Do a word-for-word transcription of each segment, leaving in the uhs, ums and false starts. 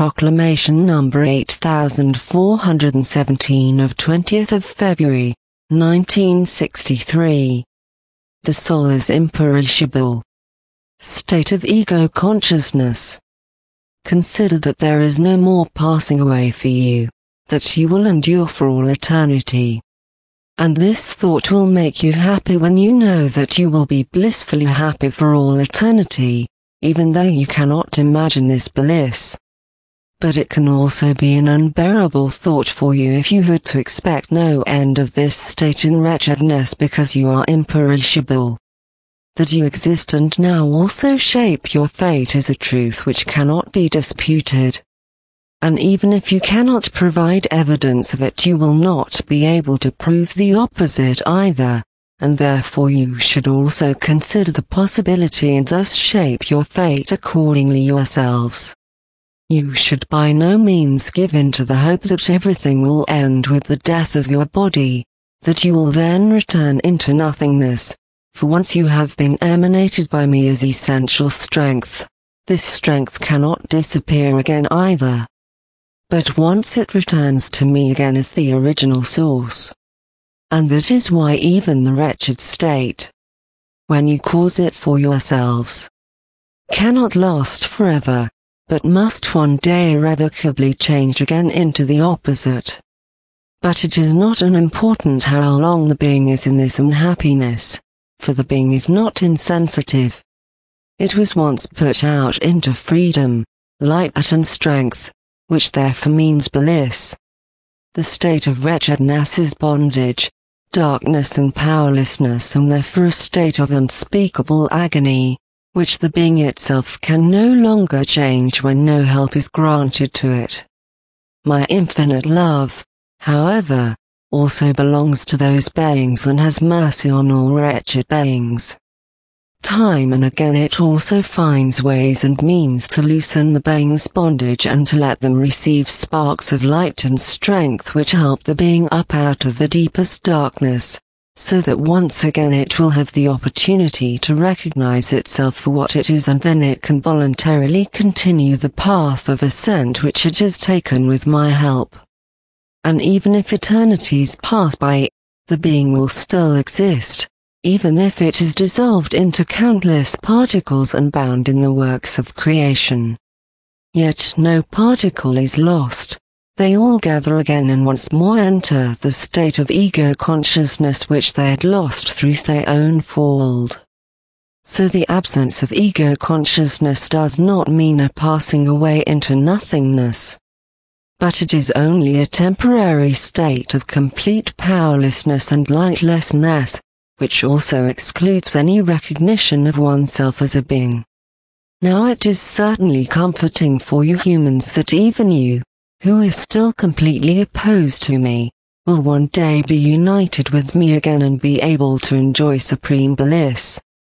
Proclamation number eight thousand four hundred seventeen of twentieth of February, nineteen sixty-three. The soul is imperishable. State of ego consciousness. Consider that there is no more passing away for you, that you will endure for all eternity. And this thought will make you happy when you know that you will be blissfully happy for all eternity, even though you cannot imagine this bliss. But it can also be an unbearable thought for you if you were to expect no end of this state in wretchedness because you are imperishable. That you exist and now also shape your fate is a truth which cannot be disputed. And even if you cannot provide evidence of it, you will not be able to prove the opposite either, and therefore you should also consider the possibility and thus shape your fate accordingly yourselves. You should by no means give in to the hope that everything will end with the death of your body, that you will then return into nothingness, for once you have been emanated by me as essential strength, this strength cannot disappear again either. But once it returns to me again as the original source. And that is why even the wretched state, when you cause it for yourselves, cannot last forever, but must one day irrevocably change again into the opposite. But it is not unimportant how long the being is in this unhappiness, for the being is not insensitive. It was once put out into freedom, light and strength, which therefore means bliss. The state of wretchedness is bondage, darkness and powerlessness, and therefore a state of unspeakable agony, which the being itself can no longer change when no help is granted to it. My infinite love, however, also belongs to those beings and has mercy on all wretched beings. Time and again it also finds ways and means to loosen the being's bondage and to let them receive sparks of light and strength which help the being up out of the deepest darkness, so that once again it will have the opportunity to recognize itself for what it is, and then it can voluntarily continue the path of ascent which it has taken with my help. And even if eternities pass by, the being will still exist, even if it is dissolved into countless particles and bound in the works of creation. Yet no particle is lost. They all gather again and once more enter the state of ego consciousness which they had lost through their own fault. So the absence of ego consciousness does not mean a passing away into nothingness. But it is only a temporary state of complete powerlessness and lightlessness, which also excludes any recognition of oneself as a being. Now it is certainly comforting for you humans that even you, who is still completely opposed to me, will one day be united with me again and be able to enjoy supreme bliss.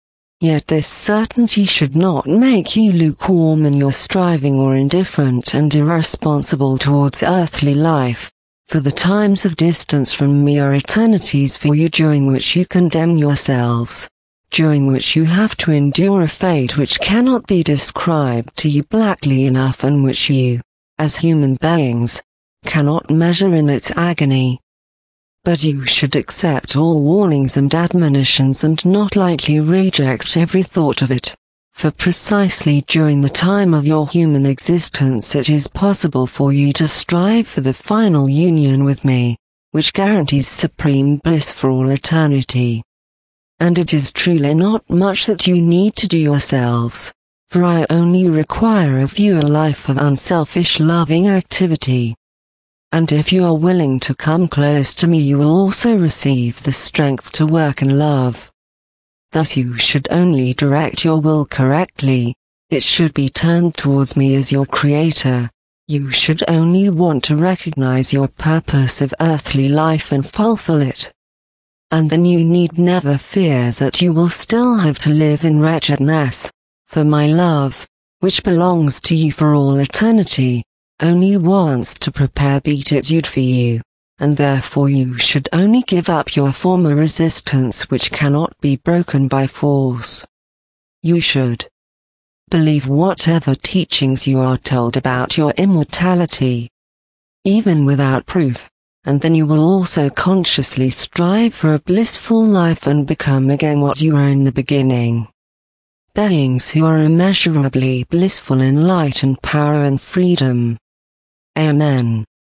Yet this certainty should not make you lukewarm in your striving or indifferent and irresponsible towards earthly life, for the times of distance from me are eternities for you during which you condemn yourselves, during which you have to endure a fate which cannot be described to you blackly enough and which you, as human beings, cannot measure in its agony. But you should accept all warnings and admonitions and not lightly reject every thought of it, for precisely during the time of your human existence it is possible for you to strive for the final union with me, which guarantees supreme bliss for all eternity. And it is truly not much that you need to do yourselves, for I only require of you a life of unselfish loving activity. And if you are willing to come close to me, you will also receive the strength to work in love. Thus you should only direct your will correctly, it should be turned towards me as your creator. You should only want to recognize your purpose of earthly life and fulfill it. And then you need never fear that you will still have to live in wretchedness, for my love, which belongs to you for all eternity, only wants to prepare beatitude for you, and therefore you should only give up your former resistance which cannot be broken by force. You should Believe whatever teachings you are told about your immortality, even without proof, and then you will also consciously strive for a blissful life and become again what you were in the beginning. Beings who are immeasurably blissful in light and power and freedom. Amen.